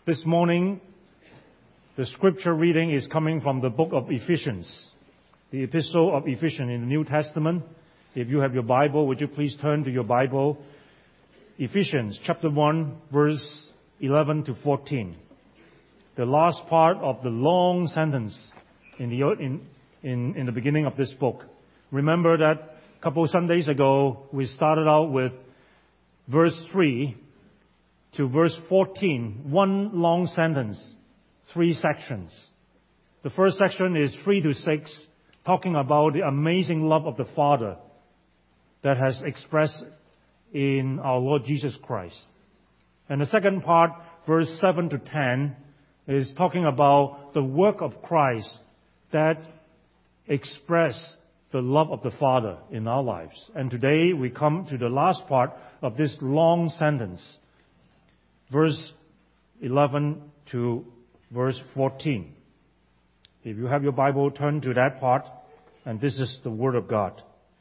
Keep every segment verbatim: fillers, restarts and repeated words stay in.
This morning, the scripture reading is coming from the book of Ephesians, the epistle of Ephesians in the New Testament. If you have your Bible, would you please turn to your Bible? Ephesians chapter one, verse eleven to fourteen. The last part of the long sentence in the, in, in, in the beginning of this book. Remember that a couple of Sundays ago, we started out with verse three to verse fourteen, one long sentence, three sections. The first section is three to six, talking about the amazing love of the Father that has expressed in our Lord Jesus Christ. And the second part, verse seven to ten, is talking about the work of Christ that express the love of the Father in our lives. And today we come to the last part of this long sentence, verse eleven to verse fourteen. If you have your Bible, turn to that part, and this is the Word of God.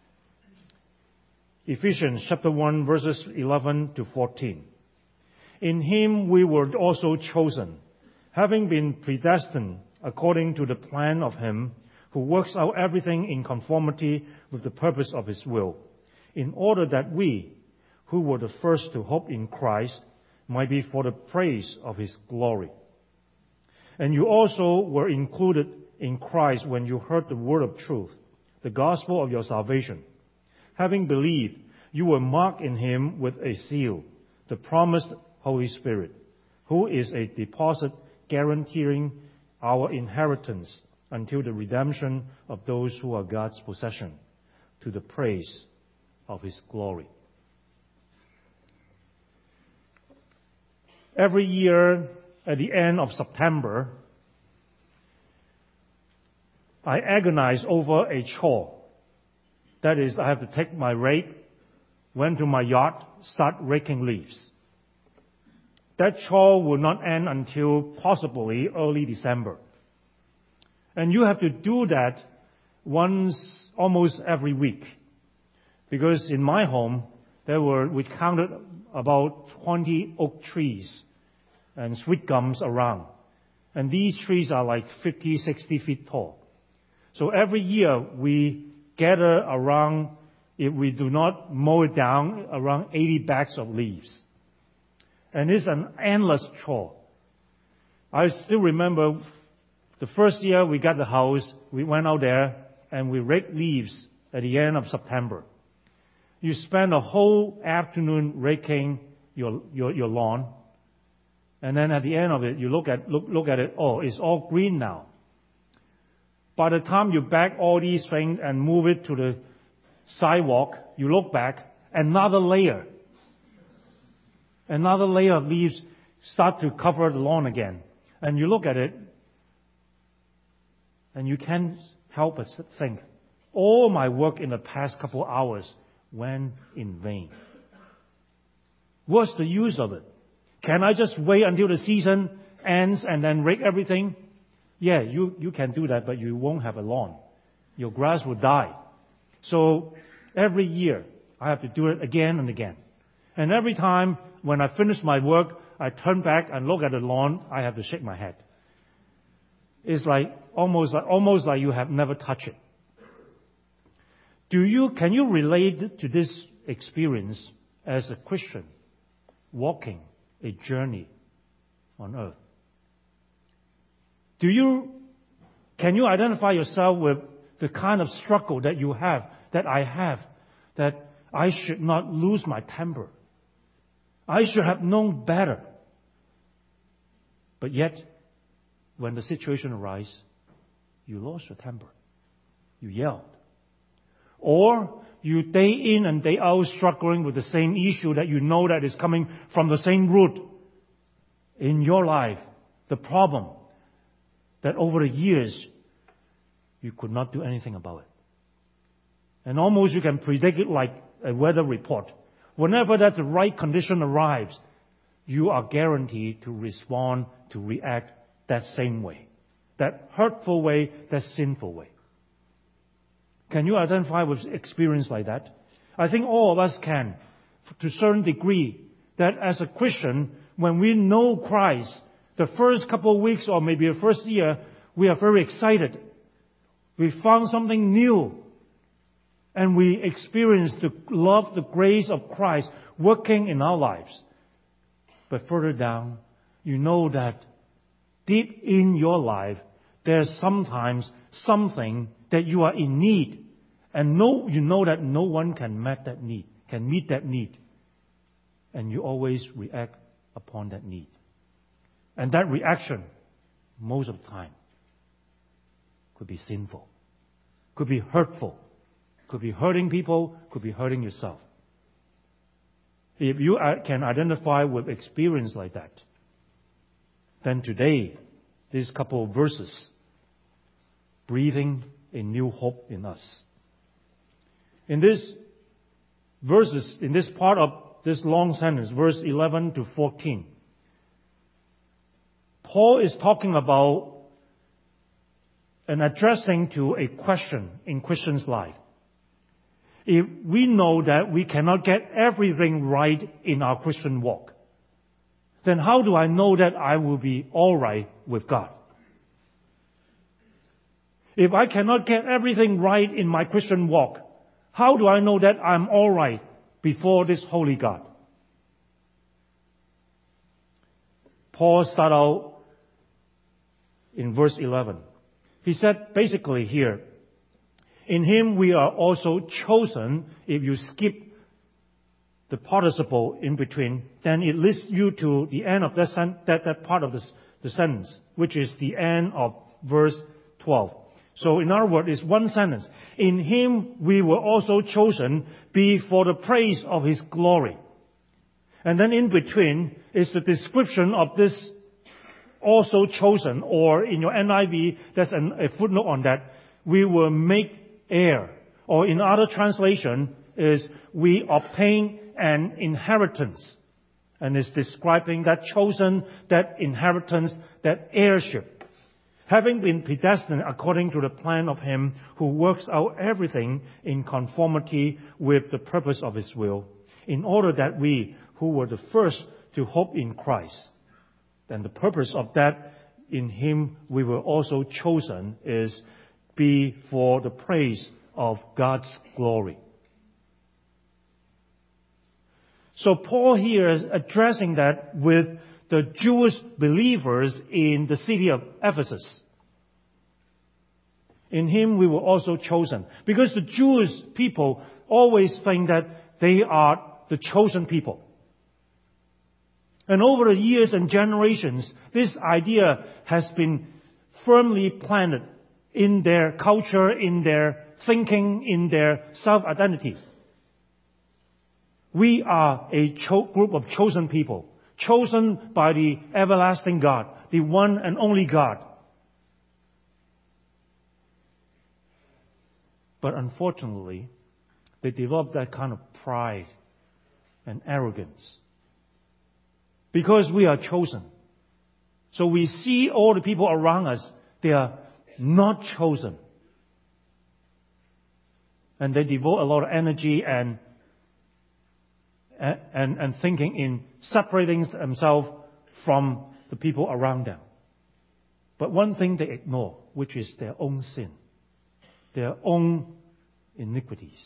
Ephesians chapter one, verses eleven to fourteen. In Him we were also chosen, having been predestined according to the plan of Him who works out everything in conformity with the purpose of His will, in order that we, who were the first to hope in Christ, might be for the praise of His glory. And you also were included in Christ when you heard the word of truth, the gospel of your salvation. Having believed, you were marked in Him with a seal, the promised Holy Spirit, who is a deposit guaranteeing our inheritance until the redemption of those who are God's possession, to the praise of His glory. Every year at the end of September, I agonize over a chore. That is, I have to take my rake, went to my yard, start raking leaves. That chore will not end until possibly early December. And you have to do that once, almost every week. Because in my home, there were, we counted about twenty oak trees and sweet gums around. And these trees are like fifty, sixty feet tall. So every year we gather around, if we do not mow it down, around eighty bags of leaves. And it's an endless chore. I still remember the first year we got the house, we went out there and we raked leaves at the end of September. You spend a whole afternoon raking your, your, your lawn. And then at the end of it, you look at, look, look at it, oh, it's all green now. By the time you bag all these things and move it to the sidewalk, you look back, another layer. Another layer of leaves start to cover the lawn again. And you look at it, and you can't help but think, all my work in the past couple of hours went in vain. What's the use of it? Can I just wait until the season ends and then rake everything? Yeah, you, you can do that, but you won't have a lawn. Your grass will die. So every year, I have to do it again and again. And every time when I finish my work, I turn back and look at the lawn, I have to shake my head. It's like almost like, almost like you have never touched it. Do you, can you relate to this experience as a Christian walking a journey on earth? Do you, can you identify yourself with the kind of struggle that you have, that I have, that I should not lose my temper? I should have known better. But yet, when the situation arises, you lost your temper. You yelled. Or you day in and day out struggling with the same issue that you know that is coming from the same root in your life. The problem that over the years you could not do anything about it. And almost you can predict it like a weather report. Whenever that the right condition arrives, you are guaranteed to respond, to react that same way. That hurtful way, that sinful way. Can you identify with experience like that? I think all of us can, to a certain degree, that as a Christian, when we know Christ, The first couple of weeks or maybe the first year, we are very excited. We found something new. And we experience the love, the grace of Christ working in our lives. But further down, you know that deep in your life, there's sometimes something that you are in need. And no, you know that no one can meet that need, can meet that need. And you always react upon that need. And that reaction, most of the time, could be sinful, could be hurtful, could be hurting people, could be hurting yourself. If you can identify with experience like that, then today, these couple of verses, breathing a new hope in us. In this verses, in this part of this long sentence, verse eleven to fourteen, Paul is talking about and addressing to a question in Christian's life. If we know that we cannot get everything right in our Christian walk, then how do I know that I will be all right with God? If I cannot get everything right in my Christian walk, how do I know that I'm all right before this holy God? Paul started out in verse eleven. He said basically here, in Him we are also chosen. If you skip the participle in between, then it leads you to the end of that, sen- that, that part of this, the sentence, which is the end of verse twelve. So in other words, it's one sentence. In Him we were also chosen, be for the praise of His glory. And then in between is the description of this also chosen, or in your N I V, there's an, a footnote on that. We were made heir. Or in other translation is we obtain an inheritance. And it's describing that chosen, that inheritance, that heirship. Having been predestined according to the plan of Him who works out everything in conformity with the purpose of His will, in order that we, who were the first to hope in Christ, then the purpose of that, in Him we were also chosen, is be for the praise of God's glory. So Paul here is addressing that with the Jewish believers in the city of Ephesus. In Him we were also chosen. Because the Jewish people always think that they are the chosen people. And over the years and generations, this idea has been firmly planted in their culture, in their thinking, in their self-identity. We are a cho- group of chosen people, chosen by the everlasting God, the one and only God. But unfortunately, they develop that kind of pride and arrogance. Because we are chosen. So we see all the people around us, they are not chosen. And they devote a lot of energy and and, and thinking in separating themselves from the people around them. But one thing they ignore, which is their own sin, their own iniquities.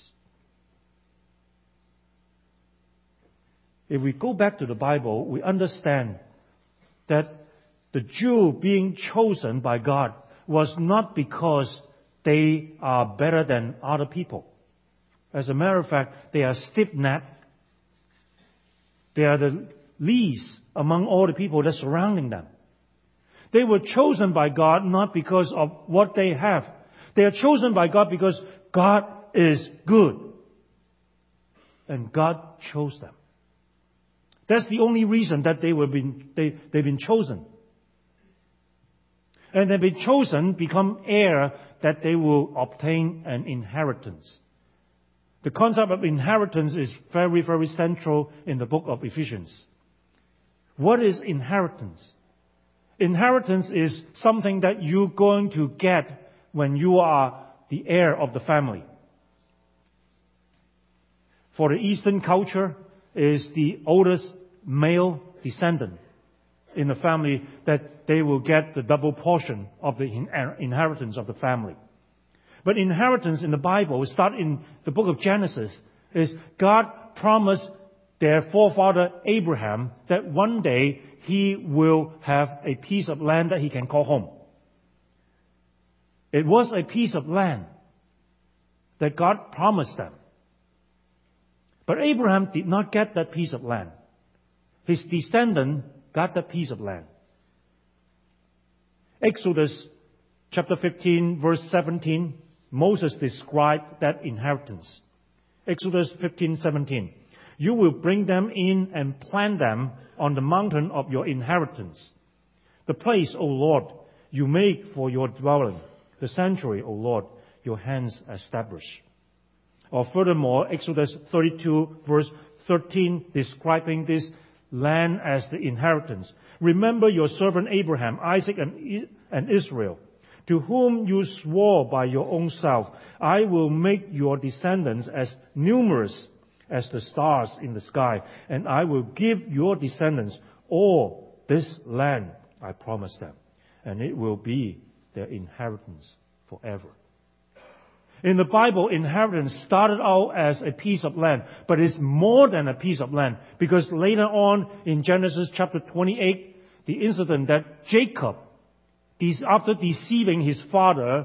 If we go back to the Bible, we understand that the Jew being chosen by God was not because they are better than other people. As a matter of fact, they are stiff-necked. They are the least among all the people that's surrounding them. They were chosen by God not because of what they have. They are chosen by God because God is good. And God chose them. That's the only reason that they were been, they, they've been chosen. And they've been chosen, become heir, that they will obtain an inheritance. The concept of inheritance is very, very central in the book of Ephesians. What is inheritance? Inheritance is something that you're going to get when you are the heir of the family. For the Eastern culture, is the oldest male descendant in the family, that they will get the double portion of the inheritance of the family. But inheritance in the Bible, we start in the book of Genesis, is God promised their forefather Abraham that one day he will have a piece of land that he can call home. It was a piece of land that God promised them. But Abraham did not get that piece of land. His descendant got that piece of land. Exodus chapter fifteen, verse seventeen, Moses described that inheritance. Exodus fifteen seventeen. You will bring them in and plant them on the mountain of your inheritance, the place, O Lord, you make for your dwelling, the sanctuary, O Lord, your hands establish. Or furthermore, Exodus thirty-two, verse thirteen, describing this land as the inheritance. Remember your servant Abraham, Isaac, and, and Israel, to whom you swore by your own self, I will make your descendants as numerous as the stars in the sky, and I will give your descendants all this land I promised them, and it will be their inheritance forever. In the Bible, inheritance started out as a piece of land, but it's more than a piece of land, because later on in Genesis chapter twenty-eight, the incident that Jacob, after deceiving his father,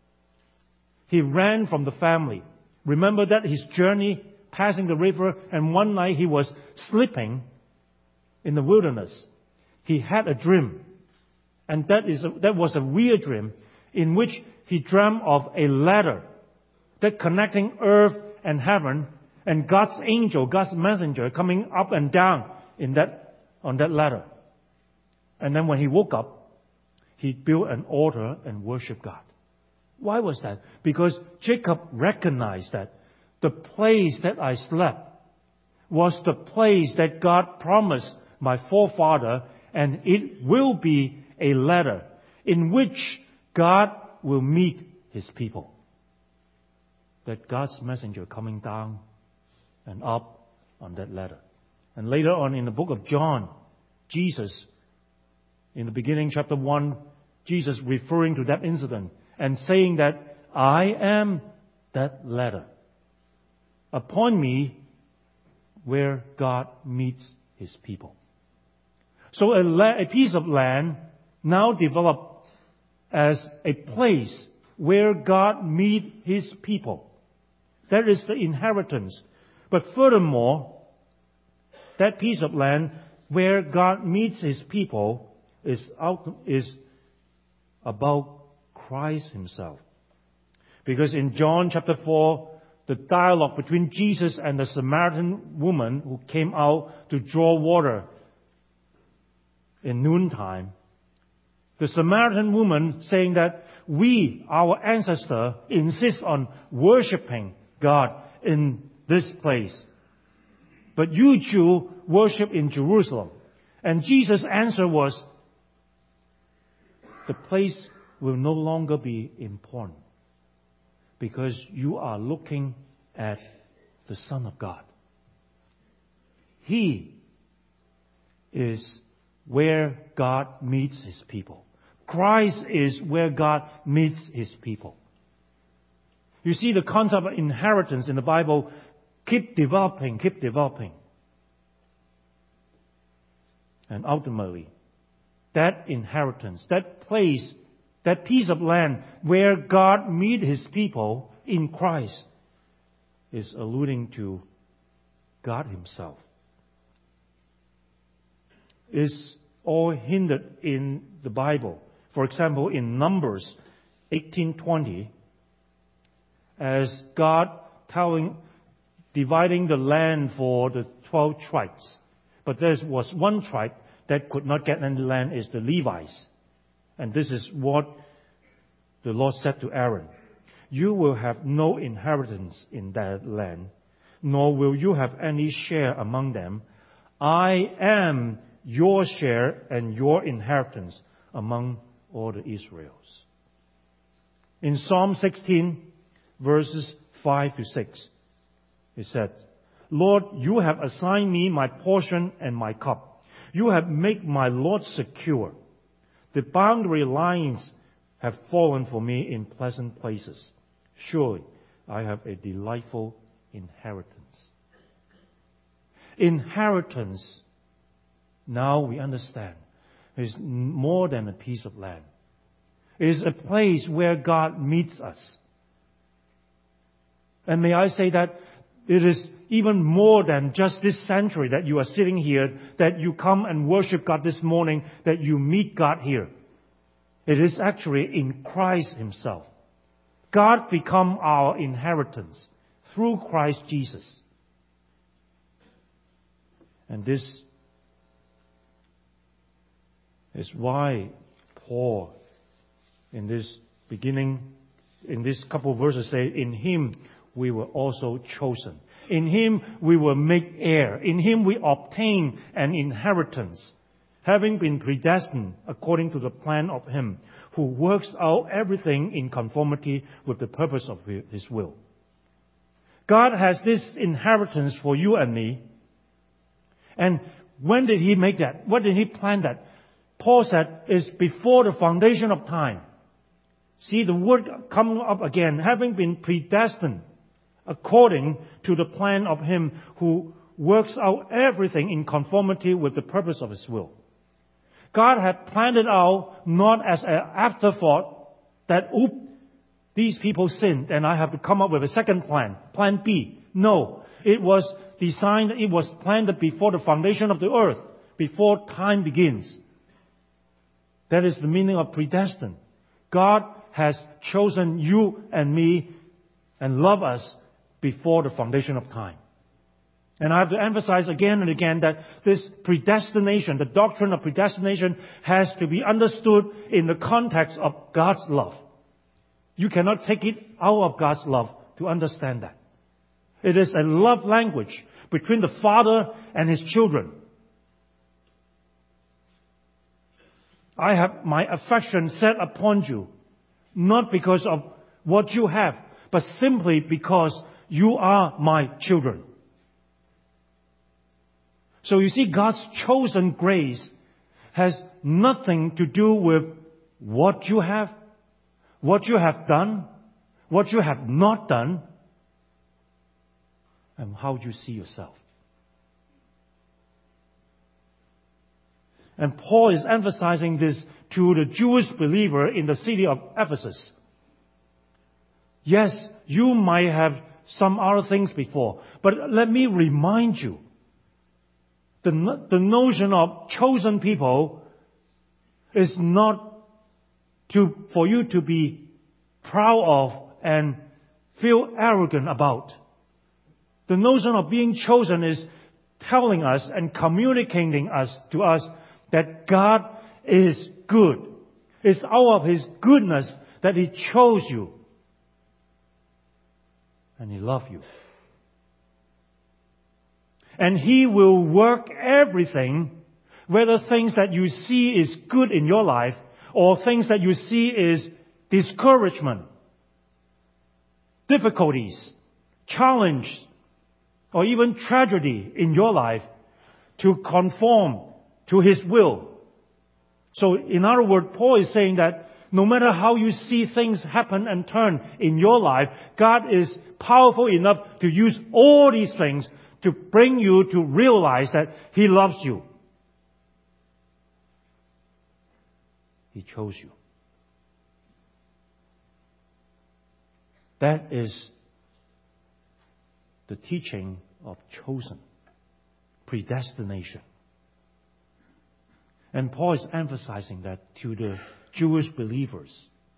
he ran from the family. Remember that his journey passing the river, and one night he was sleeping in the wilderness. He had a dream, and that is a, that was a weird dream in which he dreamt of a ladder that connecting earth and heaven, and God's angel, God's messenger coming up and down in that on that ladder. And then when he woke up, he built an altar and worshiped God. Why was that? Because Jacob recognized that the place that I slept was the place that God promised my forefather, and it will be a ladder in which God will meet his people. That God's messenger coming down and up on that ladder. And later on in the book of John, Jesus, in the beginning, chapter one, Jesus referring to that incident and saying that I am that ladder. Upon me where God meets his people. So a, la- a piece of land now developed as a place where God meets his people. That is the inheritance. But furthermore, that piece of land where God meets his people is, out, is about Christ himself. Because in John chapter four, the dialogue between Jesus and the Samaritan woman who came out to draw water in noontime, the Samaritan woman saying that we, our ancestor, insist on worshiping God in this place. But you Jew worship in Jerusalem. And Jesus' answer was, the place will no longer be important, because you are looking at the Son of God. He is where God meets his people. Christ is where God meets his people. You see, the concept of inheritance in the Bible keep developing, keep developing. And ultimately, that inheritance, that place, that piece of land where God meets his people in Christ is alluding to God himself. Is all hinted in the Bible. For example, in Numbers eighteen twenty, as God telling, dividing the land for the twelve tribes. But there was one tribe that could not get any land, is the Levites. And this is what the Lord said to Aaron. You will have no inheritance in that land, nor will you have any share among them. I am your share and your inheritance among all the Israels. In Psalm sixteen, verses five to six, it said, Lord, you have assigned me my portion and my cup. You have made my Lord secure. The boundary lines have fallen for me in pleasant places. Surely I have a delightful inheritance. Inheritance, now we understand, is more than a piece of land. It is a place where God meets us. And may I say that it is even more than just this sanctuary that you are sitting here, that you come and worship God this morning, that you meet God here. It is actually in Christ Himself. God become our inheritance through Christ Jesus. And this is why Paul, in this beginning, in this couple of verses, say, in Him we were also chosen. In Him we were made heir. In Him we obtain an inheritance, having been predestined according to the plan of Him who works out everything in conformity with the purpose of His will. God has this inheritance for you and me. And when did He make that? When did He plan that? Paul said, it's before the foundation of time. See, the word coming up again, having been predestined according to the plan of Him who works out everything in conformity with the purpose of His will. God had planned it out not as an afterthought that, oop, these people sinned and I have to come up with a second plan, plan B. No, it was designed, it was planned before the foundation of the earth, before time begins. That is the meaning of predestined. God has chosen you and me and loved us before the foundation of time. And I have to emphasize again and again that this predestination, the doctrine of predestination, has to be understood in the context of God's love. You cannot take it out of God's love to understand that. It is a love language between the Father and His children. I have my affection set upon you, not because of what you have, but simply because you are my children. So you see, God's chosen grace has nothing to do with what you have, what you have done, what you have not done, and how you see yourself. And Paul is emphasizing this to the Jewish believer in the city of Ephesus. Yes, you might have some other things before, but let me remind you, the, the notion of chosen people is not to, for you to be proud of and feel arrogant about. The notion of being chosen is telling us and communicating us to us that God is good. It's out of His goodness that He chose you. And He loves you. And He will work everything, whether things that you see is good in your life or things that you see is discouragement, difficulties, challenge, or even tragedy in your life, to conform to His will. So in other words, Paul is saying that no matter how you see things happen and turn in your life, God is powerful enough to use all these things to bring you to realize that He loves you. He chose you. That is the teaching of chosen, predestination. And Paul is emphasizing that to the Jewish believers.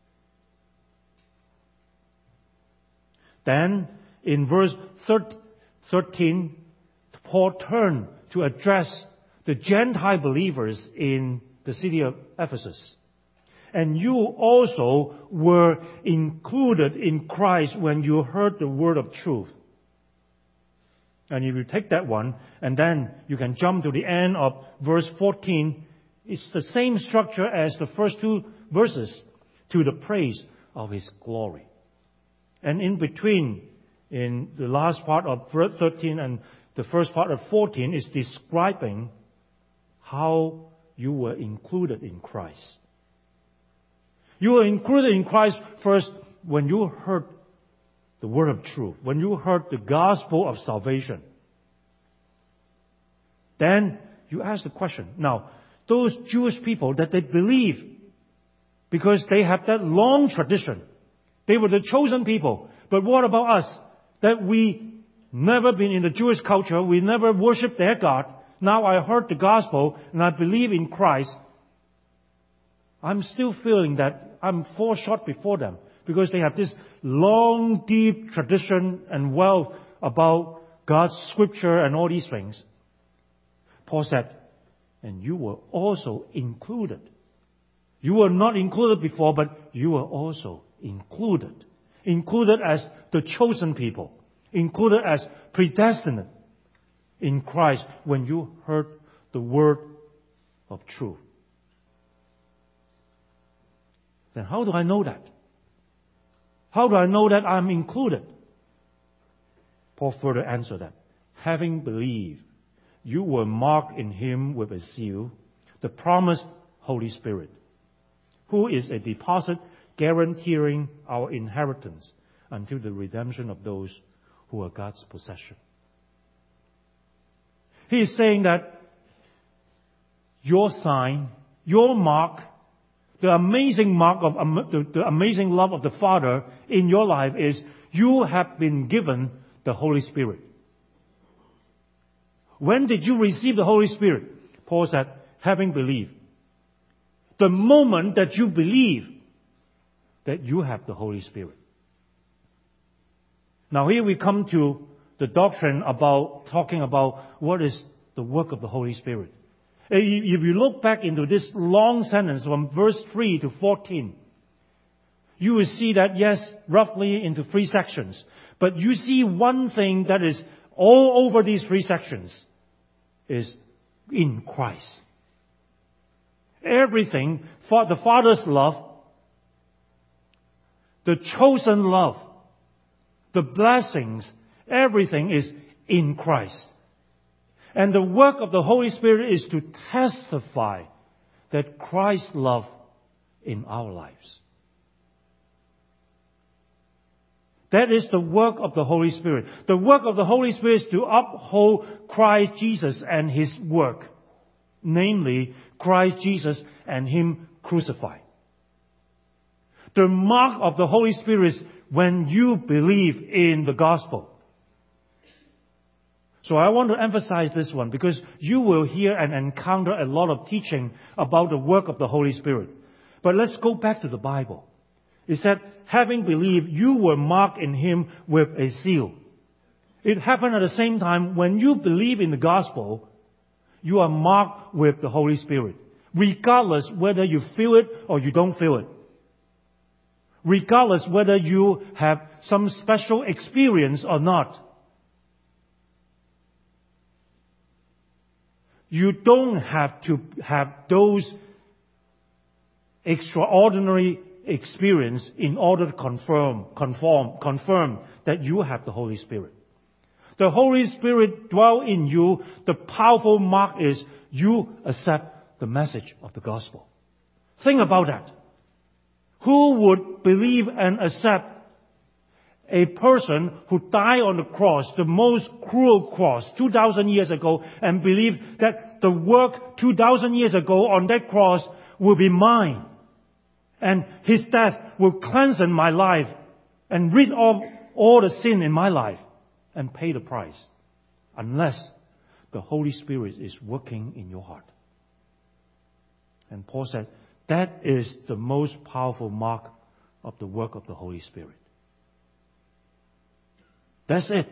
Then, in verse thirteen, Paul turned to address the Gentile believers in the city of Ephesus. And you also were included in Christ when you heard the word of truth. And if you take that one, and then you can jump to the end of verse fourteen, it's the same structure as the first two verses, to the praise of His glory. And in between, in the last part of verse thirteen and the first part of fourteen, is describing how you were included in Christ. You were included in Christ first when you heard the word of truth, when you heard the gospel of salvation. Then you ask the question, now, those Jewish people that they believe, because they have that long tradition, they were the chosen people. But what about us? That we never been in the Jewish culture, we never worshiped their God. Now I heard the gospel and I believe in Christ. I'm still feeling that I'm fall short before them because they have this long, deep tradition and wealth about God's scripture and all these things. Paul said, and you were also included. You were not included before, but you were also included. Included as the chosen people. Included as predestined in Christ when you heard the word of truth. Then how do I know that? How do I know that I'm included? Paul further answered that. Having believed, you were marked in him with a seal, the promised Holy Spirit, who is a deposit guaranteeing our inheritance until the redemption of those who are God's possession. He is saying that your sign, your mark, the amazing mark of the, the amazing love of the Father in your life is you have been given the Holy Spirit. When did you receive the Holy Spirit? Paul said, having believed. The moment that you believe that you have the Holy Spirit. Now here we come to the doctrine about talking about what is the work of the Holy Spirit. If you look back into this long sentence from verse three to fourteen, you will see that, yes, roughly into three sections. But you see one thing that is all over these three sections is in Christ. Everything, for the Father's love, the chosen love, the blessings, everything is in Christ. And the work of the Holy Spirit is to testify that Christ's love in our lives. That is the work of the Holy Spirit. The work of the Holy Spirit is to uphold Christ Jesus and His work. Namely, Christ Jesus and Him crucified. The mark of the Holy Spirit is when you believe in the gospel. So I want to emphasize this one because you will hear and encounter a lot of teaching about the work of the Holy Spirit. But let's go back to the Bible. It said, having believed, you were marked in Him with a seal. It happened at the same time when you believe in the gospel, you are marked with the Holy Spirit. Regardless whether you feel it or you don't feel it. Regardless whether you have some special experience or not. You don't have to have those extraordinary experience in order to confirm, conform, confirm that you have the Holy Spirit. The Holy Spirit dwells in you. The powerful mark is you accept the message of the gospel. Think about that. Who would believe and accept a person who died on the cross, the most cruel cross, two thousand years ago, and believe that the work two thousand years ago on that cross will be mine? And His death will cleanse my life and rid of all the sin in my life and pay the price. Unless the Holy Spirit is working in your heart. And Paul said, that is the most powerful mark of the work of the Holy Spirit. That's it.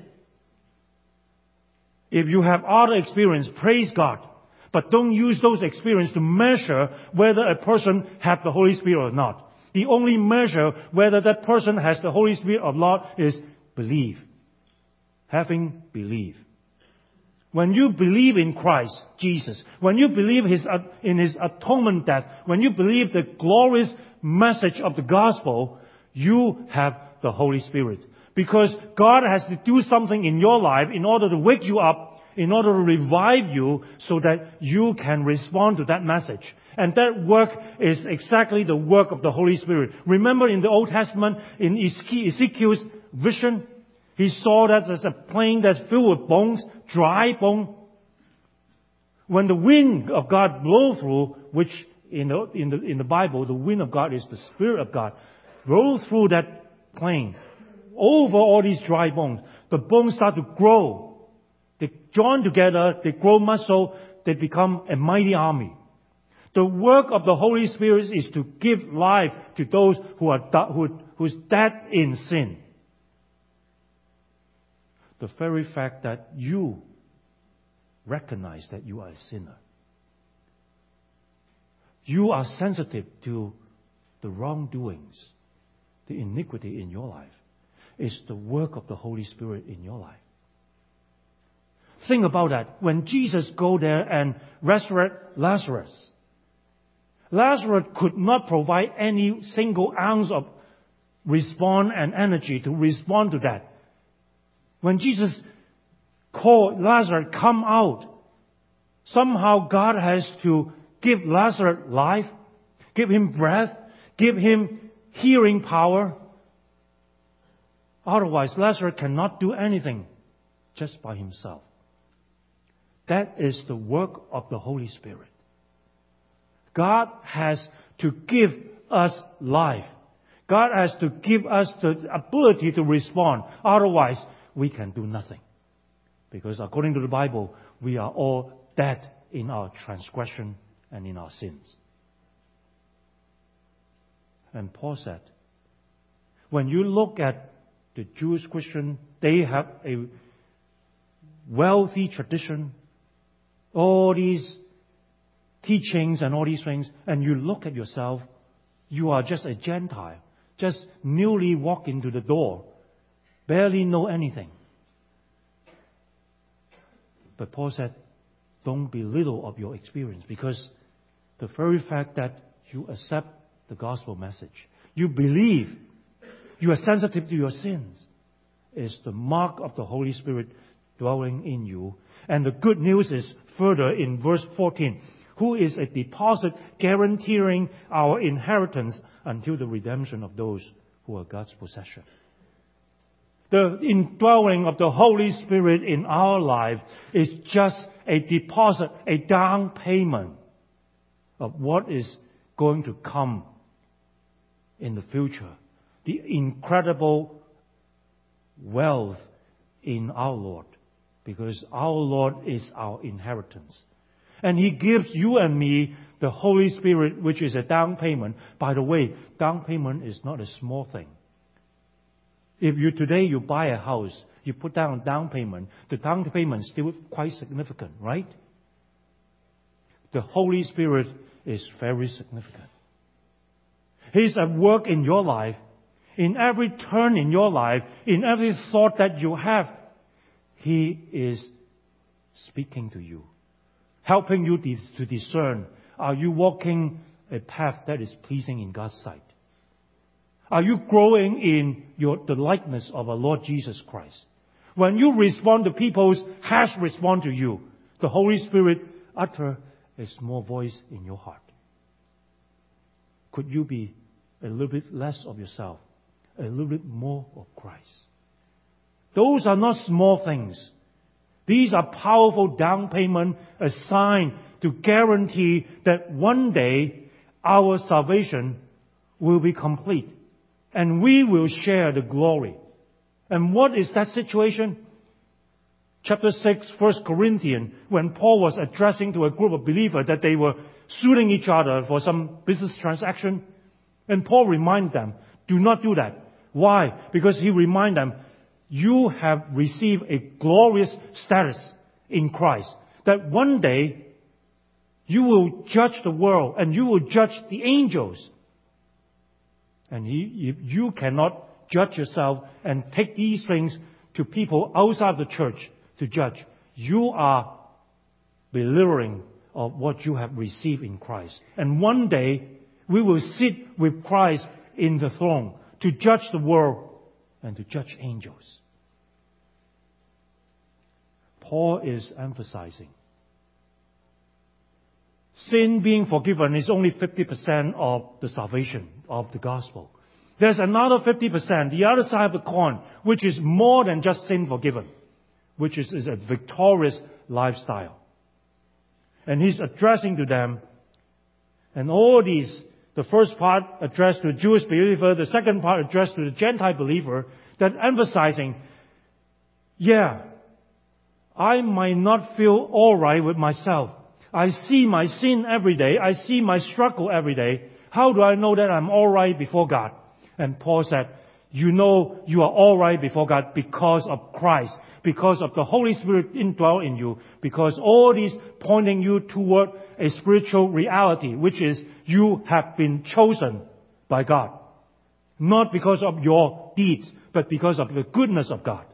If you have other experience, praise God. But don't use those experiences to measure whether a person has the Holy Spirit or not. The only measure whether that person has the Holy Spirit or not is believe. Having believed. When you believe in Christ Jesus, when you believe his, in His atonement death, when you believe the glorious message of the gospel, you have the Holy Spirit. Because God has to do something in your life in order to wake you up, in order to revive you so that you can respond to that message. And that work is exactly the work of the Holy Spirit. Remember in the Old Testament, in Ezekiel's vision, he saw that as a plain that's filled with bones, dry bone. When the wind of God blow through, which in the, in the, in the Bible, the wind of God is the Spirit of God, roll through that plain, over all these dry bones, the bones start to grow. They join together, they grow muscle, they become a mighty army. The work of the Holy Spirit is to give life to those who are who, who's dead in sin. The very fact that you recognize that you are a sinner, you are sensitive to the wrongdoings, the iniquity in your life, is the work of the Holy Spirit in your life. Think about that. When Jesus go there and resurrect Lazarus, Lazarus could not provide any single ounce of response and energy to respond to that. When Jesus called Lazarus, come out, somehow God has to give Lazarus life, give him breath, give him hearing power. Otherwise, Lazarus cannot do anything just by himself. That is the work of the Holy Spirit. God has to give us life. God has to give us the ability to respond. Otherwise, we can do nothing. Because according to the Bible, we are all dead in our transgression and in our sins. And Paul said, when you look at the Jewish Christian, they have a wealthy tradition, all these teachings and all these things, and you look at yourself, you are just a Gentile, just newly walk into the door, barely know anything. But Paul said, don't belittle of your experience, because the very fact that you accept the gospel message, you believe, you are sensitive to your sins, is the mark of the Holy Spirit dwelling in you. And the good news is further in verse fourteen, who is a deposit guaranteeing our inheritance until the redemption of those who are God's possession. The indwelling of the Holy Spirit in our life is just a deposit, a down payment of what is going to come in the future. The incredible wealth in our Lord, because our Lord is our inheritance. And He gives you and me the Holy Spirit, which is a down payment. By the way, down payment is not a small thing. If you today you buy a house, you put down a down payment, the down payment is still quite significant, right? The Holy Spirit is very significant. He's at work in your life, in every turn in your life, in every thought that you have. He is speaking to you, helping you to discern, are you walking a path that is pleasing in God's sight? Are you growing in your, the likeness of our Lord Jesus Christ? When you respond to people's harsh response to you, the Holy Spirit utter a small voice in your heart. Could you be a little bit less of yourself, a little bit more of Christ? Those are not small things. These are powerful down payment, a sign to guarantee that one day our salvation will be complete and we will share the glory. And what is that situation? Chapter six, First Corinthians, when Paul was addressing to a group of believers that they were suing each other for some business transaction. And Paul reminded them, do not do that. Why? Because he reminded them, you have received a glorious status in Christ. That one day, you will judge the world and you will judge the angels. And he, if you cannot judge yourself and take these things to people outside the church to judge, you are belittling of what you have received in Christ. And one day, we will sit with Christ in the throne to judge the world and to judge angels. Paul is emphasizing. Sin being forgiven is only fifty percent of the salvation of the gospel. There's another fifty percent, the other side of the coin, which is more than just sin forgiven, which is, is a victorious lifestyle. And he's addressing to them, and all these, the first part addressed to the Jewish believer, the second part addressed to the Gentile believer, that emphasizing, yeah, I might not feel all right with myself. I see my sin every day. I see my struggle every day. How do I know that I'm all right before God? And Paul said, you know you are all right before God because of Christ, because of the Holy Spirit indwelt in you, because all these pointing you toward a spiritual reality, which is you have been chosen by God. Not because of your deeds, but because of the goodness of God.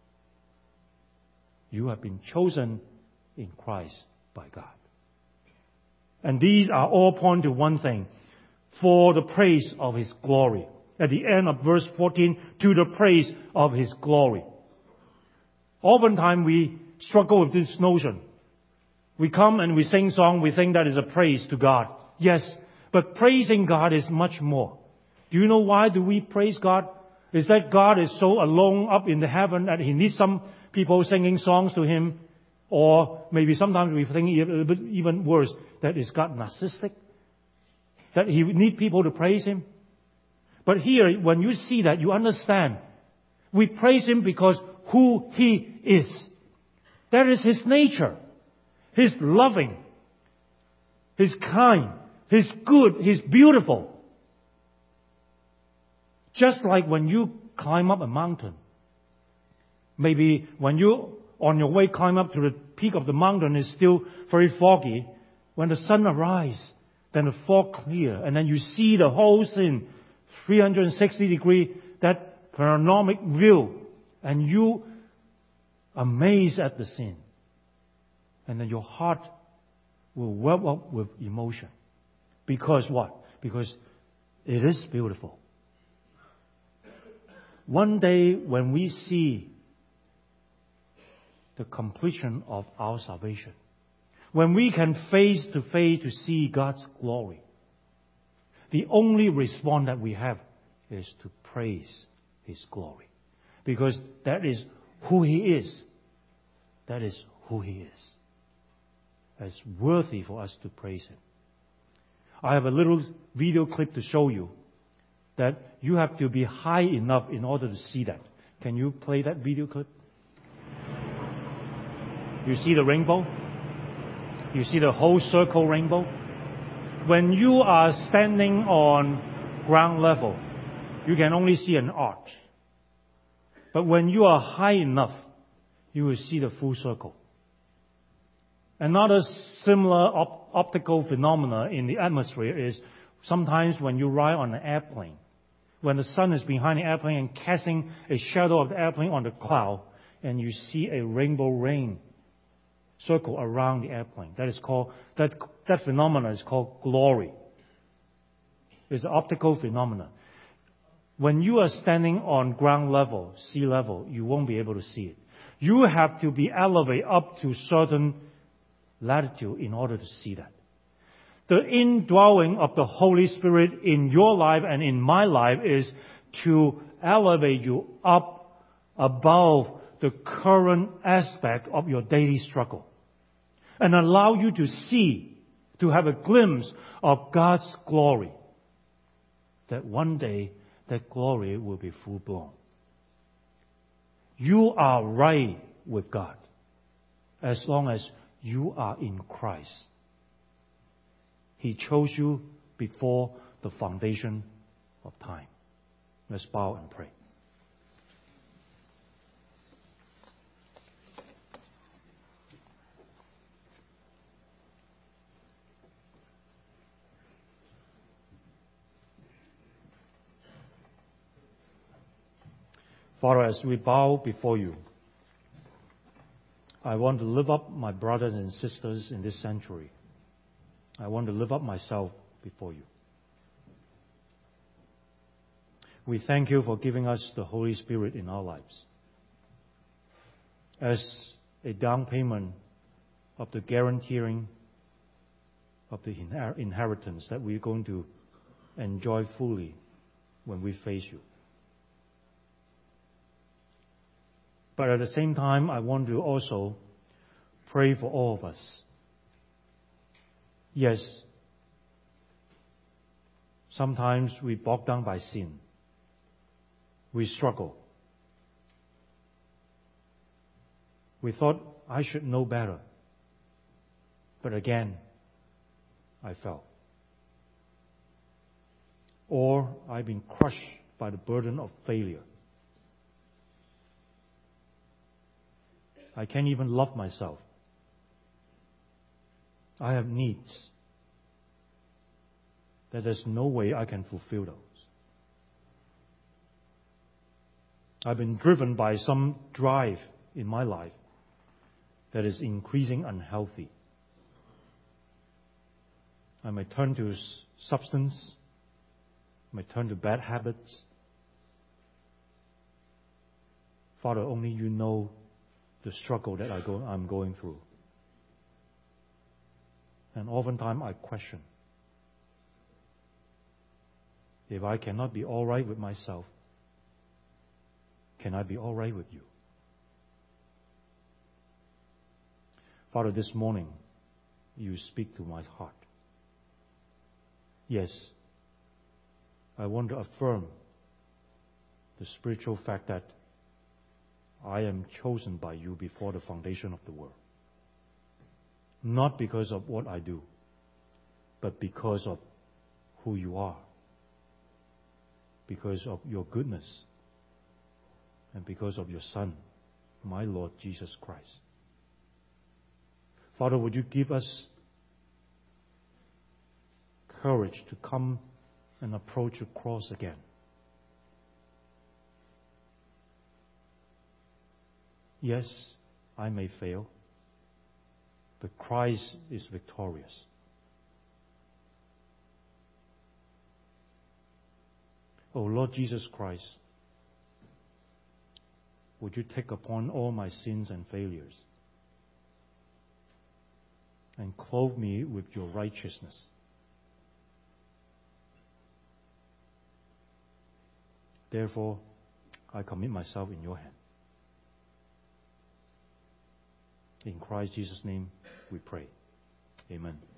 You have been chosen in Christ by God. And these are all point to one thing, for the praise of His glory. At the end of verse fourteen, to the praise of His glory. Oftentimes we struggle with this notion. We come and we sing song, we think that is a praise to God. Yes, but praising God is much more. Do you know why do we praise God? Is that God is so alone up in the heaven that He needs some people singing songs to Him? Or maybe sometimes we think even worse, that is God narcissistic? That He need people to praise Him? But here, when you see that, you understand. We praise Him because who He is. That is His nature. He's loving. He's kind. He's good. He's beautiful. Just like when you climb up a mountain. Maybe when you, on your way, climb up to the peak of the mountain, it's still very foggy. When the sun arises, then the fog clear, and then you see the whole scene, three hundred sixty degree, that panoramic view, and you amazed at the scene. And then your heart will well up with emotion. Because what? Because it is beautiful. One day when we see the completion of our salvation, when we can face to face to see God's glory, the only response that we have is to praise His glory. Because that is who He is. That is who He is. It's worthy for us to praise Him. I have a little video clip to show you that you have to be high enough in order to see that. Can you play that video clip? You see the rainbow? You see the whole circle rainbow? When you are standing on ground level, you can only see an arch. But when you are high enough, you will see the full circle. Another similar op- optical phenomena in the atmosphere is sometimes when you ride on an airplane, when the sun is behind the airplane and casting a shadow of the airplane on the cloud, and you see a rainbow rain circle around the airplane. That is called, that, that phenomena is called glory. It's an optical phenomena. When you are standing on ground level, sea level, you won't be able to see it. You have to be elevated up to certain latitude in order to see that. The indwelling of the Holy Spirit in your life and in my life is to elevate you up above the current aspect of your daily struggle and allow you to see, to have a glimpse of God's glory. That one day, that glory will be full blown. You are right with God as long as you are in Christ. He chose you before the foundation of time. Let's bow and pray. Father, as we bow before you, I want to lift up my brothers and sisters in this sanctuary. I want to lift up myself before you. We thank you for giving us the Holy Spirit in our lives. As a down payment of the guaranteeing of the inheritance that we're going to enjoy fully when we face you. But at the same time, I want to also pray for all of us. Yes, sometimes we bogged down by sin. We struggle. We thought, I should know better. But again, I fell. Or I've been crushed by the burden of failure. I can't even love myself. I have needs that there's no way I can fulfill those. I've been driven by some drive in my life that is increasing unhealthy. I may turn to substance, I may turn to bad habits. Father, only you know the struggle that I go, I'm going through. And oftentimes I question if I cannot be all right with myself, can I be all right with you? Father, this morning you speak to my heart. Yes, I want to affirm the spiritual fact that I am chosen by you before the foundation of the world. Not because of what I do, but because of who you are. Because of your goodness. And because of your Son, my Lord Jesus Christ. Father, would you give us courage to come and approach your cross again? Yes, I may fail, but Christ is victorious. Oh Lord Jesus Christ, would you take upon all my sins and failures and clothe me with your righteousness? Therefore, I commit myself in your hand. In Christ Jesus' name we pray. Amen.